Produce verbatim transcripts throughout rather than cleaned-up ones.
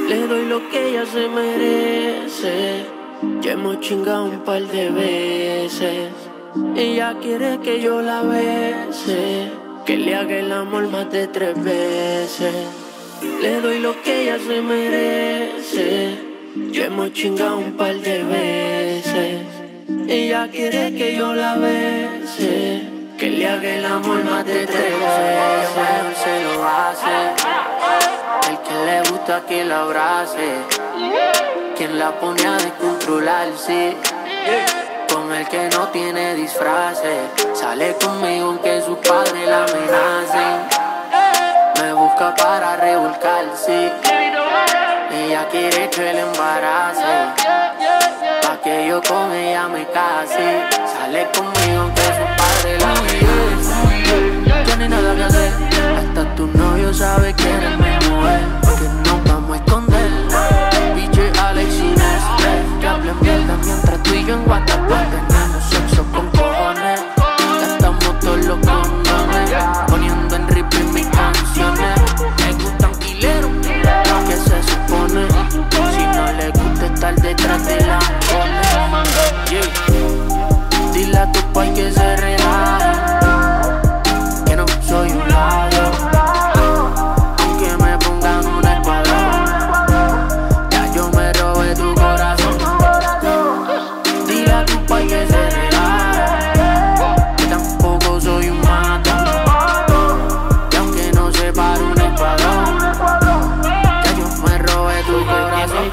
Le doy lo que ella se merece. Ya hemos chingado un par de veces. Ella quiere que yo la bese, que le haga el amor más de tres veces. Le doy lo que ella se merece. Ya hemos chingado un par de veces. Ella quiere que yo la bese, que le haga el amor más de tres veces. Mejor se lo hace. El que le gusta que la abrace, quien la pone a descontrolarse, con el que no tiene disfraces. Sale conmigo aunque sus padres la amenacen. Me busca para revolcarse. Ella quiere que le embarace, pa' que yo con ella me case. Sale conmigo aunque sus padres la amenacen. No tiene nada que hacer. Hasta tu novio sabe que eres mi mujer, que nos vamos a esconder. B J, Alex y Nestlé, que hablen mierda mientras tú y yo en WhatsApp tenemos sexo con cojones. Gastamos todos los condones, poniendo en repeat mis canciones. Me gustan quileros, lo que se supone. Si no le gusta estar detrás de la pone, yeah. Dile a tu pai que se relaje, que no soy un ladrón, aunque me pongan un escuadrón. Ya yo me robé tu corazón. Dile a tu pai que se relaje, que tampoco soy un matón, y aunque no se pare un escuadrón, ya yo me robé tu corazón.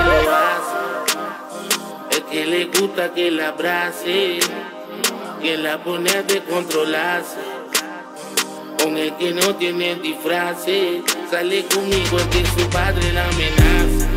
El que le gusta que la abrace, que la pone a descontrolarse, con el que no tiene disfraces. Sale conmigo que su padre la amenaza.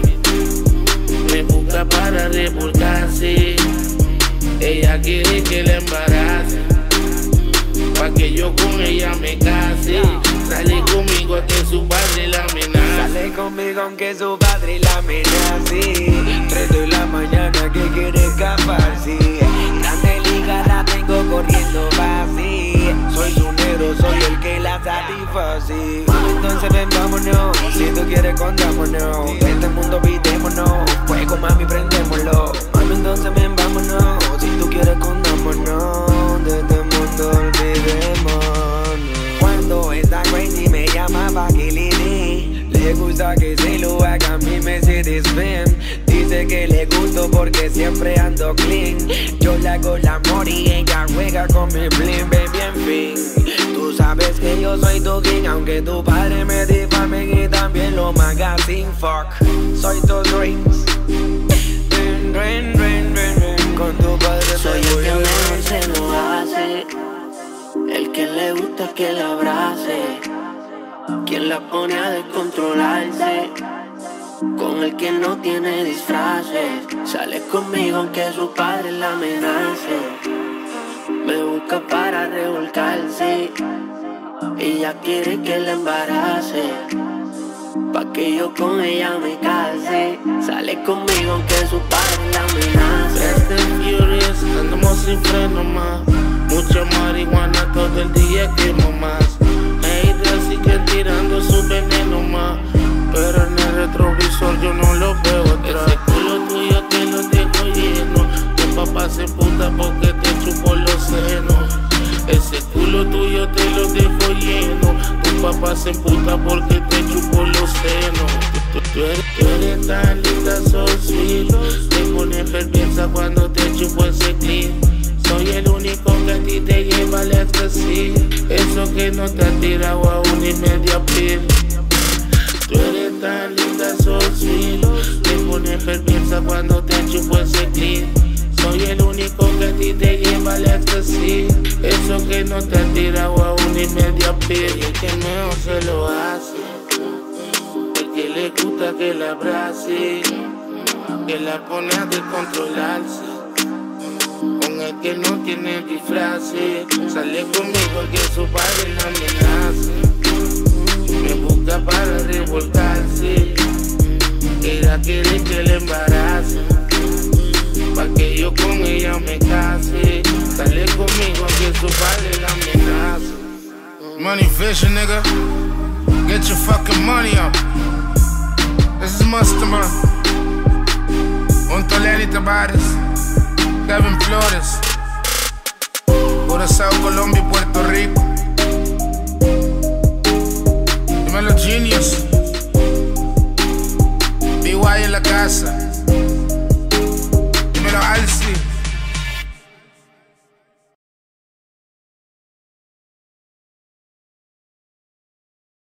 Me busca para revolcarse. Ella quiere que la embarace, pa' que yo con ella me case. Sale conmigo que su padre la amenaza. Sale conmigo aunque su padre la amenace. Tres de la mañana que quiere escaparse. Grande liga la tengo corriendo fácil. Soy su negro, soy el que la satisface. Entonces ven, vámonos. Si tú quieres, contámonos. Este mundo pidémonos. Fuego, mami, prendémoslo. Mami, entonces ven, vámonos. Si tú quieres, contámonos. De este mundo olvidémonos. Cuando está crazy me llama pa' que le dé. Le gusta que se lo haga mi Mercedes Benz. Dice que le gusto porque siempre ando clean. Yo le hago el amor y ella juega con mi bling, baby, en fin. Tú sabes que yo soy tu king, aunque tu padre me difame y también lo magazine. Fuck, soy tus rings. Rin, rin, rin, rin, rin. Con tu padre soy el que mejor se lo hace, el que le gusta que la abrace, quien la pone a descontrolarse, con el que no tiene disfraces. Sale conmigo aunque su padre la amenace. Me busca para revolcarse. Ella quiere que la embarace, pa' que yo con ella me case. Sale conmigo aunque su padre la amenace. Fast and Furious, andamos sin freno más. Mucha marihuana todo el día, quemo más. Haters siguen tirando su veneno más, pero en el retrovisor yo no lo veo atrás. Ese culo tuyo te lo dejo lleno. Tu papá se puta porque te chupó los senos. Ese culo tuyo te lo dejo lleno. Tu papá se puta porque te chupó los senos. Tú, tú, eres, tú eres tan linda, so sweet. Te pones perversa cuando te chupo ese clean. Soy el único que a ti te lleva al éxtasis. Eso que no te ha tirado a una y media piel. Tú eres tan linda, so sweet. Te pones perversa cuando te chupo ese clean. Soy el único que a ti te lleva al éxtasis. Eso que no te ha tirado a una y media piel. Y el que mejor se lo hace, el que le gusta que la abrace, que la pone a descontrolarse, con el que no tiene disfraces. Sale conmigo que su padre la amenaza. Me busca para revolcarse. Ella quiere que le embarace, pa' que yo con ella me case. Sale conmigo que su padre la amenaza. Money vision, nigga. Get your fucking money up. This is money. customer. Un Toleri Tavares, Kevin Flores, Curazao, Colombia y Puerto